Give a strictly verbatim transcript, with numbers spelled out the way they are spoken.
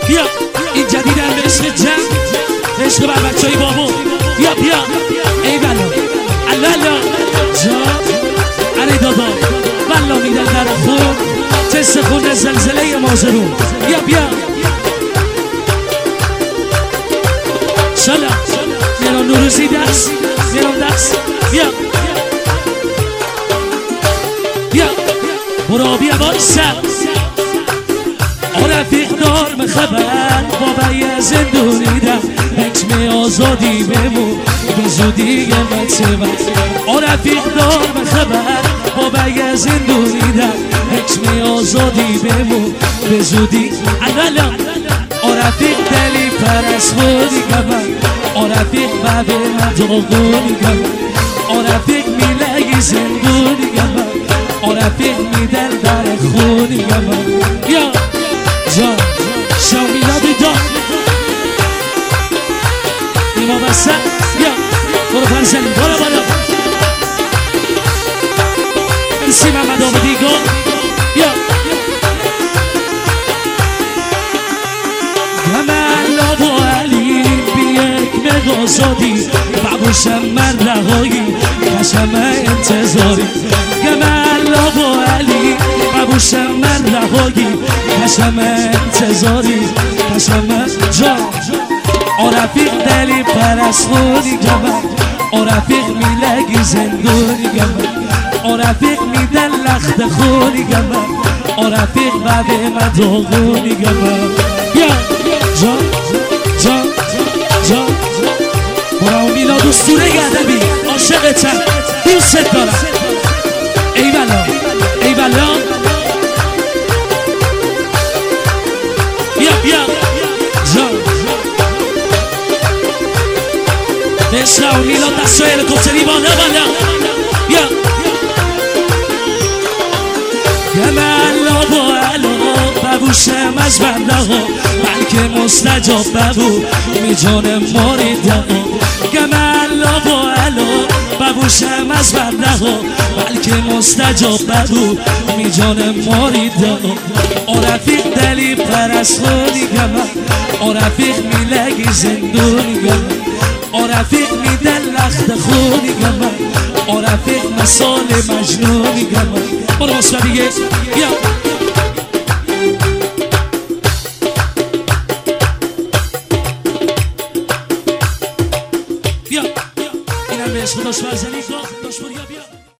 بیا این جدیدم به عشق جمع، عشق بر بچه های بابا. بیا بیا ای بلا الله الله جا اره دادا بلا میدن در خون تست خون زلزله مازرون. بیا بیا سلام میرم نوروزی دست میرم دست. بیا بیا برا بیا بایسا رفیق دار مخبر بابای زندونی در حکم آزادی بمون به زودی گمت رفیق دار مخبر بابای زندونی در حکم آزادی بمون به زودی علالا رفیق دلی پرست خودی گمت رفیق بابه مداغونی گمت رفیق میلگی زندونی گمت رفیق میدل در خونی گمت. یا جا شو میلادی دا ایما بسه یا برو فرزنی برو بالا انسی محمد آمدی گو یا گمه و علی بیک مغازادی بابوشم من رهایی کشم انتظاری گمه و علی بابوشم من رهایی کشم انتظاری کشم جا رفیق دلی پرست خونی گمه رفیق میلگی زندونی گمه رفیق میدن لخت خونی گمه رفیق بابه مداغونی گمه. یا جا جا جا برا میلاد اسطوره ادبی عاشقتم دوست دارم ای بلا ای بلا. بیا بیا جا بشنو میلاد دست و هلیکوپتری بالا بالا. بیا گمه و علا ببوشم از بنده ها بلکه مستجاب ببو می جانم ماریده ها گمه و علا ببوشم از بنده ها بلکه مستجاب ببو می جانم ماریده ها رفیق دلی پرست خونی گمه رفیق میلگی زندونی گمه رفیق میدن لخت خونی گمه رفیق مثال مجنونی گمه. برو مصبه دیگه بیا بیا اینم به عشق داشت فرزنی